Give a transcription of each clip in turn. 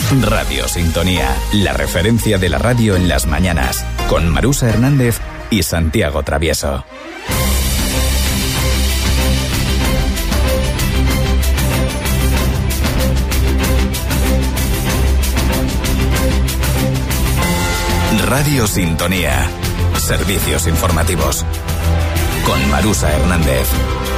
Radio Sintonía, la referencia de la radio en las mañanas, con Marusa Hernández y Santiago Travieso. Radio Sintonía, servicios informativos, con Marusa Hernández.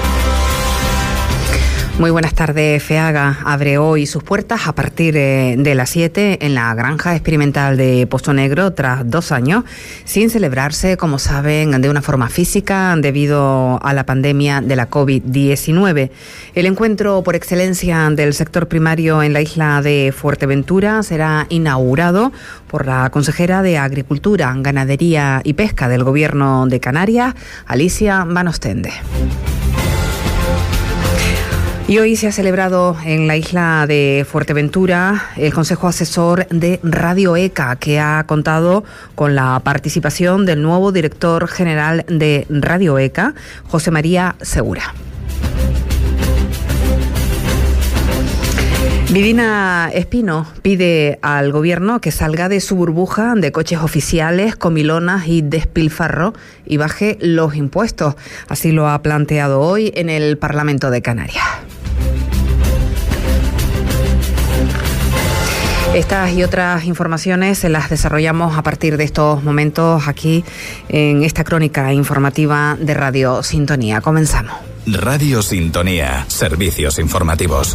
Muy buenas tardes. FEAGA abre hoy sus puertas a partir de las 7 en la granja experimental de Pozo Negro tras 2 años sin celebrarse, como saben, de una forma física debido a la pandemia de la COVID-19. El encuentro por excelencia del sector primario en la isla de Fuerteventura será inaugurado por la consejera de Agricultura, Ganadería y Pesca del Gobierno de Canarias, Alicia Van Ostende. Y hoy se ha celebrado en la isla de Fuerteventura el Consejo Asesor de Radio ECA, que ha contado con la participación del nuevo director general de Radio ECA, José María Segura. Vivina Espino pide al Gobierno que salga de su burbuja de coches oficiales, comilonas y despilfarro y baje los impuestos. Así lo ha planteado hoy en el Parlamento de Canarias. Estas y otras informaciones se las desarrollamos a partir de estos momentos aquí en esta crónica informativa de Radio Sintonía. Comenzamos. Radio Sintonía, servicios informativos.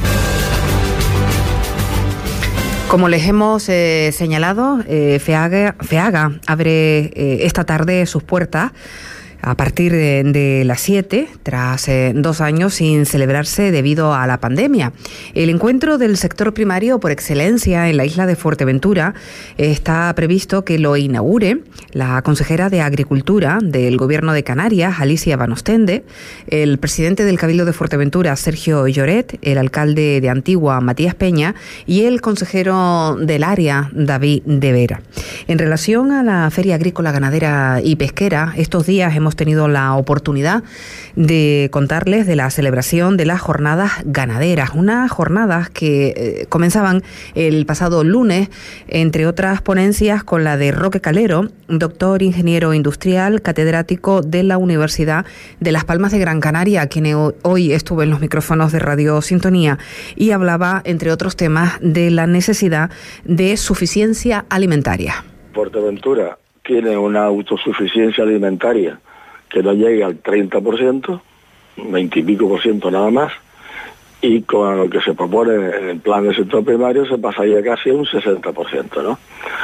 Como les hemos señalado, FEAGA abre esta tarde sus puertas a partir de las 7, tras 2 años sin celebrarse debido a la pandemia. El encuentro del sector primario por excelencia en la isla de Fuerteventura está previsto que lo inaugure la consejera de Agricultura del Gobierno de Canarias, Alicia Van Ostende, el presidente del Cabildo de Fuerteventura, Sergio Lloret, el alcalde de Antigua, Matías Peña, y el consejero del área, David de Vera. En relación a la Feria Agrícola, Ganadera y Pesquera, estos días hemos tenido la oportunidad de contarles de la celebración de las jornadas ganaderas, unas jornadas que comenzaban el pasado lunes, entre otras ponencias con la de Roque Calero, doctor ingeniero industrial, catedrático de la Universidad de Las Palmas de Gran Canaria, quien hoy estuvo en los micrófonos de Radio Sintonía y hablaba, entre otros temas, de la necesidad de suficiencia alimentaria. Fuerteventura tiene una autosuficiencia alimentaria que no llega al 30%, 20 y pico por ciento nada más, y con lo que se propone en el plan del sector primario se pasaría casi a un 60%, ¿no?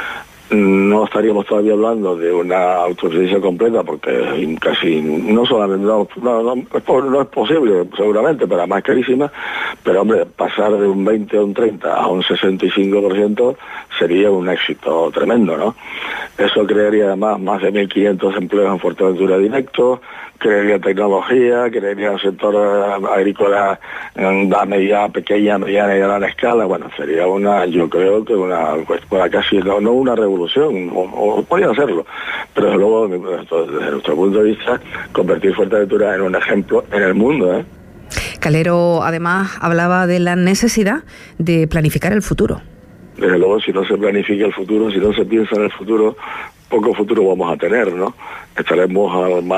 No estaríamos todavía hablando de una autosuficiencia completa porque casi no solamente no es posible seguramente, pero además carísima, pero hombre, pasar de un 20 a un 30 a un 65% sería un éxito tremendo, ¿no? Eso crearía además más de 1.500 empleos en Fuerteventura directos, crearía tecnología, crearía un sector agrícola de media, pequeña, mediana y gran escala. Bueno, sería yo creo que casi no una revolución, o podría hacerlo, pero desde luego, desde nuestro punto de vista, convertir Fuerteventura en un ejemplo en el mundo, ¿eh? Calero además hablaba de la necesidad de planificar el futuro. Desde luego, si no se planifica el futuro, si no se piensa en el futuro, poco futuro vamos a tener, ¿no? Estaremos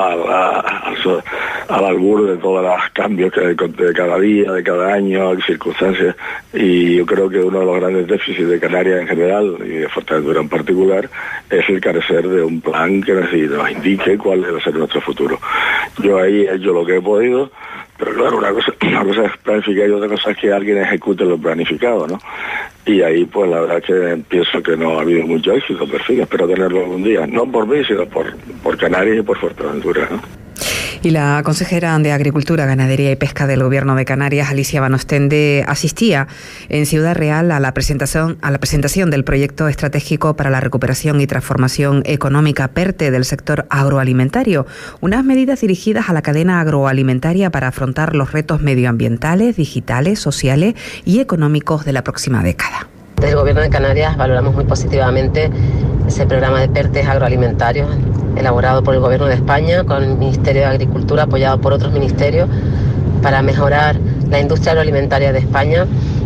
al albur de todos los cambios de cada día, de cada año, circunstancias, y yo creo que uno de los grandes déficits de Canarias en general y de Fuerteventura en particular es el carecer de un plan que nos indique cuál debe ser nuestro futuro. Yo ahí he hecho lo que he podido, pero claro, una cosa es planificar y otra cosa es que alguien ejecute lo planificado, ¿no? Y ahí pues la verdad que pienso que no ha habido mucho éxito, pero sí, espero tenerlo algún día, no por mí, sino por Canarias y por Fuerteventura, ¿no? Y la consejera de Agricultura, Ganadería y Pesca del Gobierno de Canarias, Alicia Van Ostende, asistía en Ciudad Real a la presentación del proyecto estratégico para la recuperación y transformación económica PERTE del sector agroalimentario, unas medidas dirigidas a la cadena agroalimentaria para afrontar los retos medioambientales, digitales, sociales y económicos de la próxima década. Desde el Gobierno de Canarias valoramos muy positivamente ese programa de PERTES agroalimentarios elaborado por el Gobierno de España con el Ministerio de Agricultura, apoyado por otros ministerios, para mejorar la industria agroalimentaria de España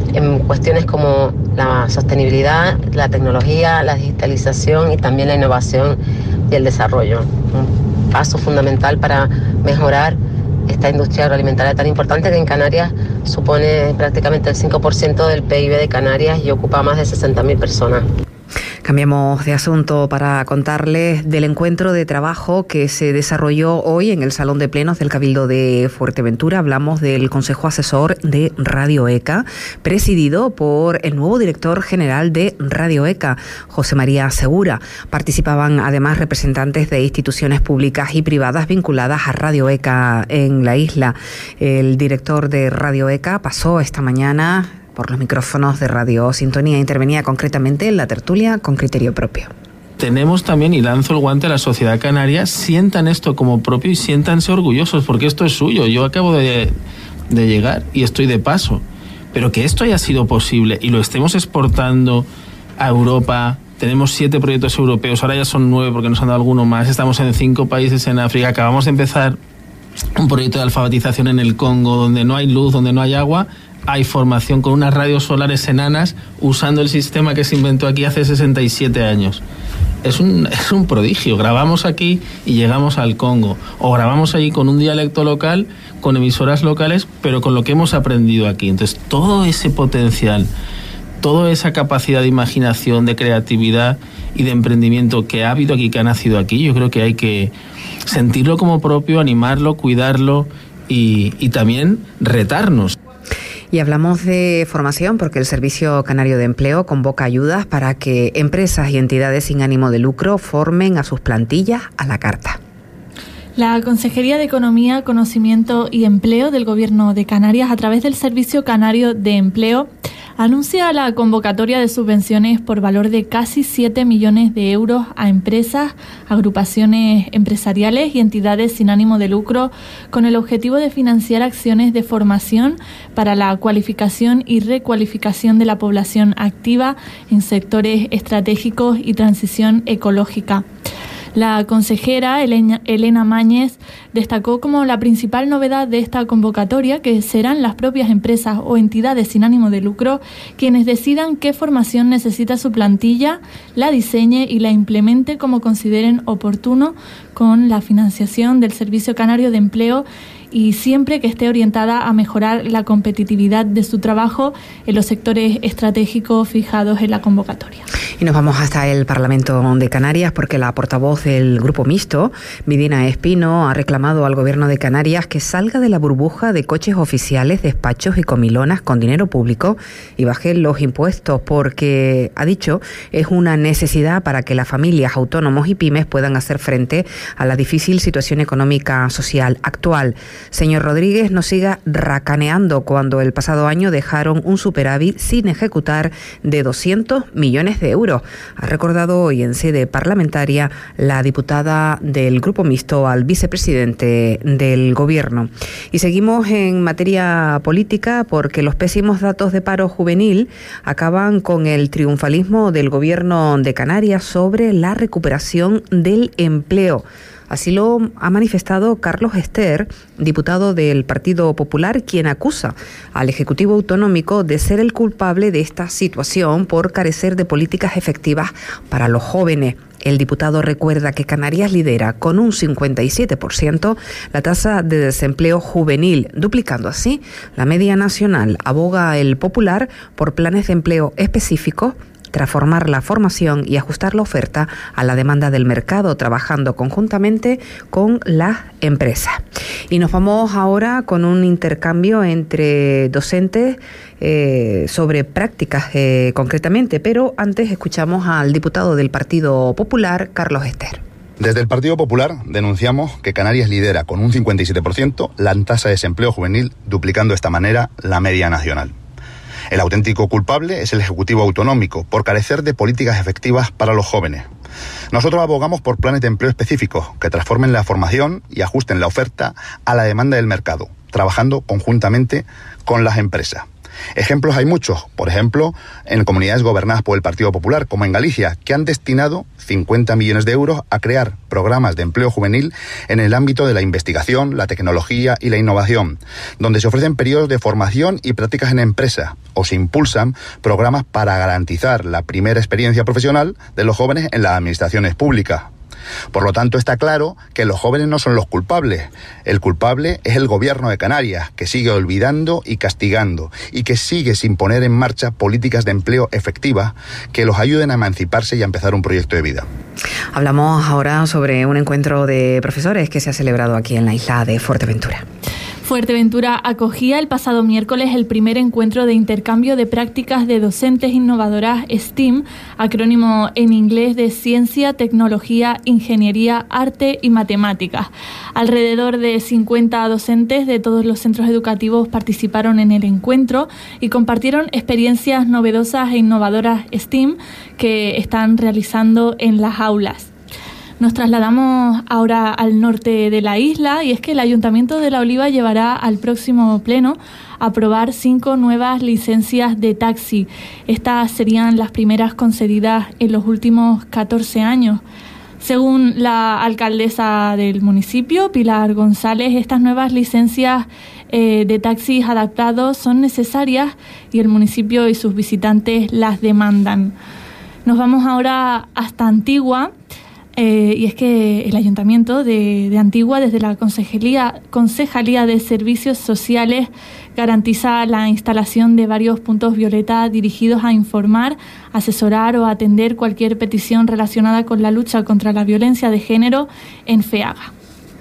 en cuestiones como la sostenibilidad, la tecnología, la digitalización y también la innovación y el desarrollo. Un paso fundamental para mejorar esta industria agroalimentaria tan importante que en Canarias supone prácticamente el 5% del PIB de Canarias y ocupa a más de 60.000 personas. Cambiamos de asunto para contarles del encuentro de trabajo que se desarrolló hoy en el Salón de Plenos del Cabildo de Fuerteventura. Hablamos del Consejo Asesor de Radio ECA, presidido por el nuevo director general de Radio ECA, José María Segura. Participaban además representantes de instituciones públicas y privadas vinculadas a Radio ECA en la isla. El director de Radio ECA pasó esta mañana por los micrófonos de Radio Sintonía. Intervenía concretamente en la tertulia con criterio propio. Tenemos también, y lanzo el guante a la sociedad canaria, sientan esto como propio y siéntanse orgullosos, porque esto es suyo. Yo acabo de llegar y estoy de paso. Pero que esto haya sido posible y lo estemos exportando a Europa, tenemos 7 proyectos europeos, ahora ya son 9 porque nos han dado alguno más, estamos en 5 países en África, acabamos de empezar un proyecto de alfabetización en el Congo, donde no hay luz, donde no hay agua, hay formación con unas radios solares enanas usando el sistema que se inventó aquí hace 67 años. Es un prodigio. Grabamos aquí y llegamos al Congo. O grabamos allí con un dialecto local, con emisoras locales, pero con lo que hemos aprendido aquí. Entonces, todo ese potencial, toda esa capacidad de imaginación, de creatividad y de emprendimiento que ha habido aquí, que ha nacido aquí, yo creo que hay que sentirlo como propio, animarlo, cuidarlo y también retarnos. Y hablamos de formación porque el Servicio Canario de Empleo convoca ayudas para que empresas y entidades sin ánimo de lucro formen a sus plantillas a la carta. La Consejería de Economía, Conocimiento y Empleo del Gobierno de Canarias, a través del Servicio Canario de Empleo, anuncia la convocatoria de subvenciones por valor de casi 7 millones de euros a empresas, agrupaciones empresariales y entidades sin ánimo de lucro, con el objetivo de financiar acciones de formación para la cualificación y recualificación de la población activa en sectores estratégicos y transición ecológica. La consejera Elena Mañez destacó como la principal novedad de esta convocatoria que serán las propias empresas o entidades sin ánimo de lucro quienes decidan qué formación necesita su plantilla, la diseñe y la implemente como consideren oportuno con la financiación del Servicio Canario de Empleo y siempre que esté orientada a mejorar la competitividad de su trabajo en los sectores estratégicos fijados en la convocatoria. Y nos vamos hasta el Parlamento de Canarias porque la portavoz del Grupo Mixto, Vidina Espino, ha reclamado al Gobierno de Canarias que salga de la burbuja de coches oficiales, despachos y comilonas con dinero público y baje los impuestos porque, ha dicho, es una necesidad para que las familias, autónomos y pymes puedan hacer frente a la difícil situación económica social actual. Señor Rodríguez, no siga racaneando cuando el pasado año dejaron un superávit sin ejecutar de 200 millones de euros. Ha recordado hoy en sede parlamentaria la diputada del Grupo Mixto al vicepresidente del Gobierno. Y seguimos en materia política porque los pésimos datos de paro juvenil acaban con el triunfalismo del Gobierno de Canarias sobre la recuperación del empleo. Así lo ha manifestado Carlos Ester, diputado del Partido Popular, quien acusa al Ejecutivo Autonómico de ser el culpable de esta situación por carecer de políticas efectivas para los jóvenes. El diputado recuerda que Canarias lidera con un 57% la tasa de desempleo juvenil, duplicando así la media nacional. Aboga el Popular por planes de empleo específicos, transformar la formación y ajustar la oferta a la demanda del mercado, trabajando conjuntamente con las empresas. Y nos vamos ahora con un intercambio entre docentes sobre prácticas concretamente, pero antes escuchamos al diputado del Partido Popular, Carlos Ester. Desde el Partido Popular denunciamos que Canarias lidera con un 57% la tasa de desempleo juvenil, duplicando de esta manera la media nacional. El auténtico culpable es el Ejecutivo Autonómico por carecer de políticas efectivas para los jóvenes. Nosotros abogamos por planes de empleo específicos que transformen la formación y ajusten la oferta a la demanda del mercado, trabajando conjuntamente con las empresas. Ejemplos hay muchos, por ejemplo, en comunidades gobernadas por el Partido Popular, como en Galicia, que han destinado 50 millones de euros a crear programas de empleo juvenil en el ámbito de la investigación, la tecnología y la innovación, donde se ofrecen periodos de formación y prácticas en empresa, o se impulsan programas para garantizar la primera experiencia profesional de los jóvenes en las administraciones públicas. Por lo tanto, está claro que los jóvenes no son los culpables. El culpable es el Gobierno de Canarias, que sigue olvidando y castigando, y que sigue sin poner en marcha políticas de empleo efectivas que los ayuden a emanciparse y a empezar un proyecto de vida. Hablamos ahora sobre un encuentro de profesores que se ha celebrado aquí en la isla de Fuerteventura. Fuerteventura acogía el pasado miércoles el primer encuentro de intercambio de prácticas de docentes innovadoras STEAM, acrónimo en inglés de Ciencia, Tecnología, Ingeniería, Arte y Matemáticas. Alrededor de 50 docentes de todos los centros educativos participaron en el encuentro y compartieron experiencias novedosas e innovadoras STEAM que están realizando en las aulas. Nos trasladamos ahora al norte de la isla y es que el Ayuntamiento de La Oliva llevará al próximo pleno a aprobar 5 nuevas licencias de taxi. Estas serían las primeras concedidas en los últimos 14 años. Según la alcaldesa del municipio, Pilar González, estas nuevas licencias de taxis adaptados son necesarias y el municipio y sus visitantes las demandan. Nos vamos ahora hasta Antigua. Y es que el Ayuntamiento de Antigua, desde la Concejalía de Servicios Sociales, garantiza la instalación de varios puntos violeta dirigidos a informar, asesorar o atender cualquier petición relacionada con la lucha contra la violencia de género en FEAGA.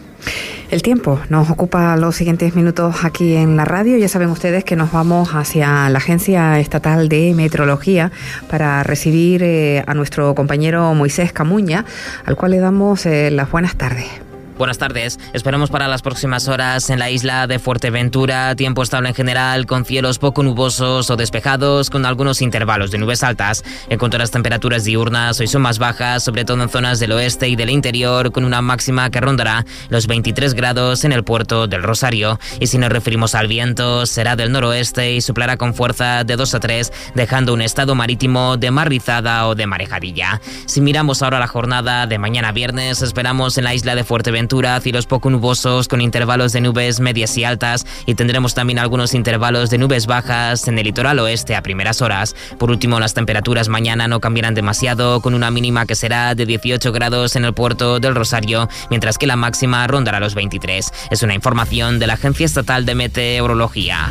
El tiempo nos ocupa los siguientes minutos aquí en la radio. Ya saben ustedes que nos vamos hacia la Agencia Estatal de Meteorología para recibir a nuestro compañero Moisés Camuña, al cual le damos las buenas tardes. Buenas tardes. Esperamos para las próximas horas en la isla de Fuerteventura tiempo estable en general, con cielos poco nubosos o despejados, con algunos intervalos de nubes altas. En cuanto a las temperaturas diurnas, hoy son más bajas, sobre todo en zonas del oeste y del interior, con una máxima que rondará los 23 grados en el puerto del Rosario. Y si nos referimos al viento, será del noroeste y soplará con fuerza de 2 a 3, dejando un estado marítimo de mar rizada o de marejadilla. Si miramos ahora la jornada de mañana viernes, esperamos en la isla de Fuerteventura cielos poco nubosos con intervalos de nubes medias y altas, y tendremos también algunos intervalos de nubes bajas en el litoral oeste a primeras horas. Por último, las temperaturas mañana no cambiarán demasiado, con una mínima que será de 18 grados en el puerto del Rosario, mientras que la máxima rondará los 23. Es una información de la Agencia Estatal de Meteorología.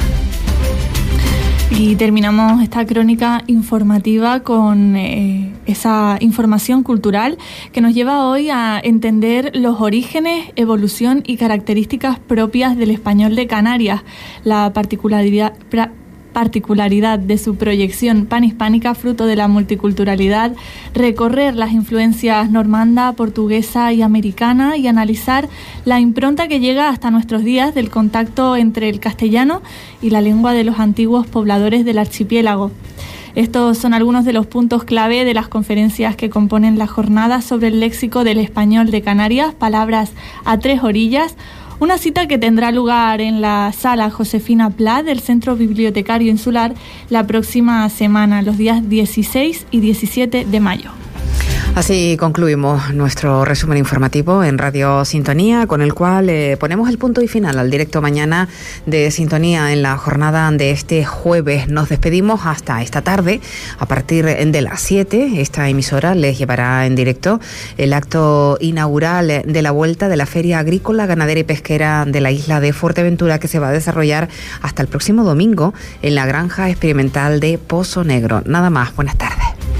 Y terminamos esta crónica informativa con esa información cultural que nos lleva hoy a entender los orígenes, evolución y características propias del español de Canarias, la particularidad de su proyección panhispánica fruto de la multiculturalidad, recorrer las influencias normanda, portuguesa y americana y analizar la impronta que llega hasta nuestros días del contacto entre el castellano y la lengua de los antiguos pobladores del archipiélago. Estos son algunos de los puntos clave de las conferencias que componen la jornada sobre el léxico del español de Canarias, palabras a 3 orillas, una cita que tendrá lugar en la Sala Josefina Pla del Centro Bibliotecario Insular la próxima semana, los días 16 y 17 de mayo. Así concluimos nuestro resumen informativo en Radio Sintonía, con el cual ponemos el punto y final al directo mañana de Sintonía en la jornada de este jueves. Nos despedimos hasta esta tarde. A partir de las 7, esta emisora les llevará en directo el acto inaugural de la vuelta de la Feria Agrícola, Ganadera y Pesquera de la isla de Fuerteventura, que se va a desarrollar hasta el próximo domingo en la Granja Experimental de Pozo Negro. Nada más, buenas tardes.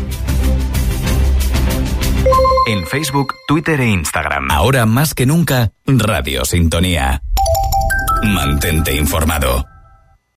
En Facebook, Twitter e Instagram. Ahora más que nunca, Radio Sintonía. Mantente informado.